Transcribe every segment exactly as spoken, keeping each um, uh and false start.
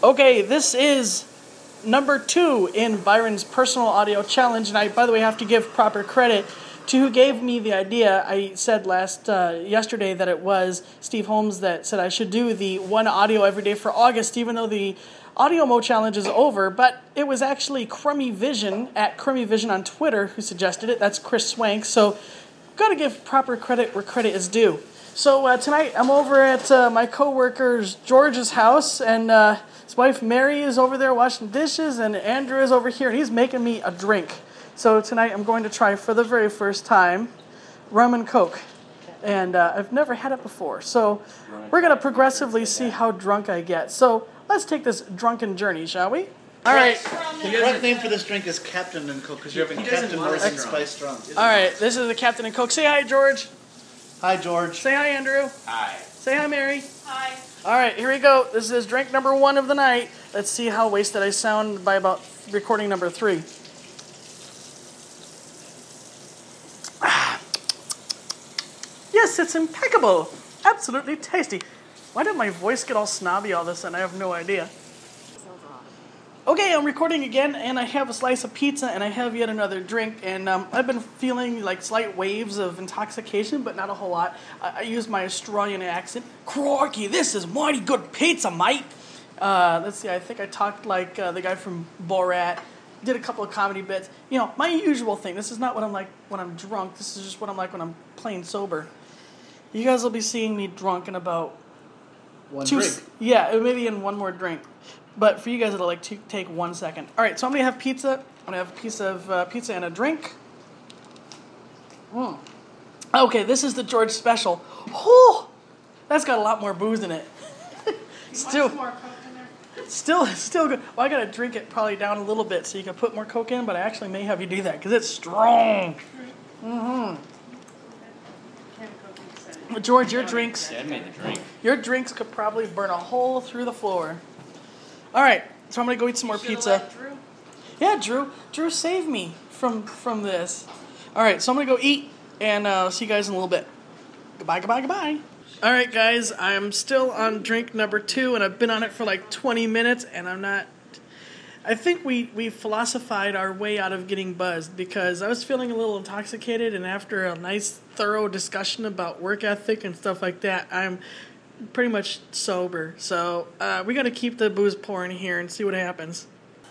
Okay, this is number two in Byron's personal audio challenge, and I, by the way, have to give proper credit to who gave me the idea. I said last uh, yesterday that it was Steve Holmes that said I should do the one audio every day for August, even though the Audio Mo challenge is over. But it was actually Crummy Vision at Crummy Vision on Twitter who suggested it. That's Chris Swank. So, got to give proper credit where credit is due. So uh, tonight I'm over at uh, my coworker's George's house, and uh, his wife Mary is over there washing dishes, and Andrew is over here, and he's making me a drink. So tonight I'm going to try for the very first time rum and coke, and uh, I've never had it before. So we're going to progressively see how drunk I get. So let's take this drunken journey, shall we? All right. The correct name for this drink is Captain and Coke, because you're having Captain Morrison Spice Rum. All right, this is the Captain and Coke. Say hi, George. Hi, George. Say hi, Andrew. Hi. Say hi, Mary. Hi. All right, here we go. This is drink number one of the night. Let's see how wasted I sound by about recording number three. Ah. Yes, it's impeccable. Absolutely tasty. Why did my voice get all snobby all of a sudden? I have no idea. Okay, I'm recording again, and I have a slice of pizza, and I have yet another drink, and um, I've been feeling like slight waves of intoxication, but not a whole lot. I, I use my Australian accent. Crikey, this is mighty good pizza, mate. Uh, let's see, I think I talked like uh, the guy from Borat, did a couple of comedy bits. You know, my usual thing. This is not what I'm like when I'm drunk. This is just what I'm like when I'm plain sober. You guys will be seeing me drunk in about... One two, drink. Yeah, maybe in one more drink. But for you guys, it'll like t- take one second. All right, so I'm gonna have pizza. I'm gonna have a piece of uh, pizza and a drink. Mm. Okay, this is the George special. Oh, that's got a lot more booze in it. still, more Coke in there? still, still good. Well, I gotta drink it probably down a little bit so you can put more Coke in. But I actually may have you do that because it's strong. Mm-hmm. George, your drinks. Yeah, I made the drink. Your drinks could probably burn a hole through the floor. All right, so I'm gonna go eat some more pizza. Drew. Yeah, Drew. Drew saved me from from this. All right, so I'm gonna go eat, and uh, see you guys in a little bit. Goodbye, goodbye, goodbye. All right, guys, I'm still on drink number two, and I've been on it for like twenty minutes, and I'm not. I think we we philosophized our way out of getting buzzed because I was feeling a little intoxicated, and after a nice, thorough discussion about work ethic and stuff like that, I'm pretty much sober. So uh, we got to keep the booze pouring here and see what happens.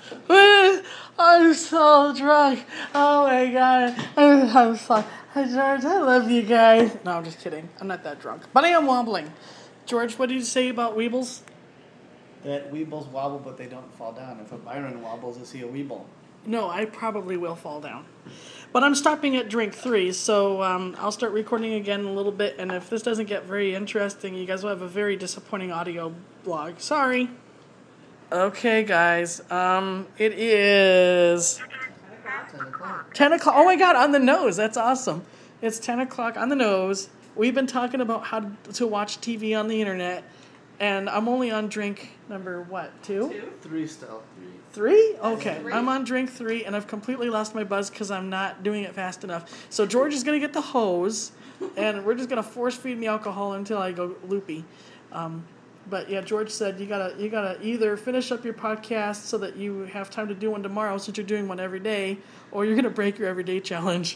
I'm so drunk. Oh my god. I'm so. George, I love you guys. No, I'm just kidding. I'm not that drunk, but I am wobbling. George, what did you say about Weebles? That Weebles wobble, but they don't fall down. If a Byron wobbles, is he a Weeble? No, I probably will fall down. But I'm stopping at drink three, so um, I'll start recording again in a little bit, and if this doesn't get very interesting, you guys will have a very disappointing audio blog. Sorry. Okay, guys. Um, it is... ten o'clock. ten o'clock. Oh my god, on the nose. That's awesome. It's ten o'clock on the nose. We've been talking about how to watch T V on the internet, and I'm only on drink number, what, two? Two. Three still. Three? Okay. Three. I'm on drink three, and I've completely lost my buzz because I'm not doing it fast enough. So George is going to get the hose, and we're just going to force feed me alcohol until I go loopy. Um, but yeah, George said you gotta you gotta either finish up your podcast so that you have time to do one tomorrow since you're doing one every day, or you're going to break your everyday challenge.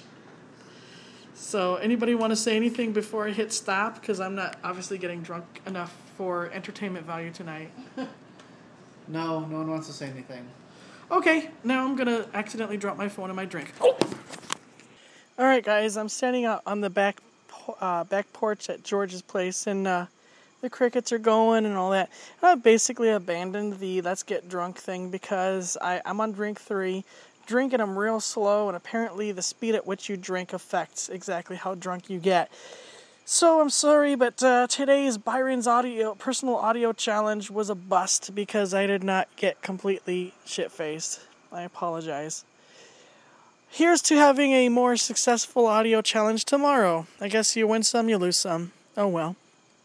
So anybody want to say anything before I hit stop? Because I'm not obviously getting drunk enough for entertainment value tonight. No, no one wants to say anything. Okay, now I'm going to accidentally drop my phone in my drink. Oh. All right, guys, I'm standing out on the back uh, back porch at George's place, and uh, the crickets are going and all that. I basically abandoned the let's get drunk thing because I, I'm on drink three. Drinking them real slow, and apparently the speed at which you drink affects exactly how drunk you get. So I'm sorry, but uh, today's Byron's audio personal audio challenge was a bust because I did not get completely shit-faced. I apologize. Here's to having a more successful audio challenge tomorrow. I guess you win some, you lose some. Oh well.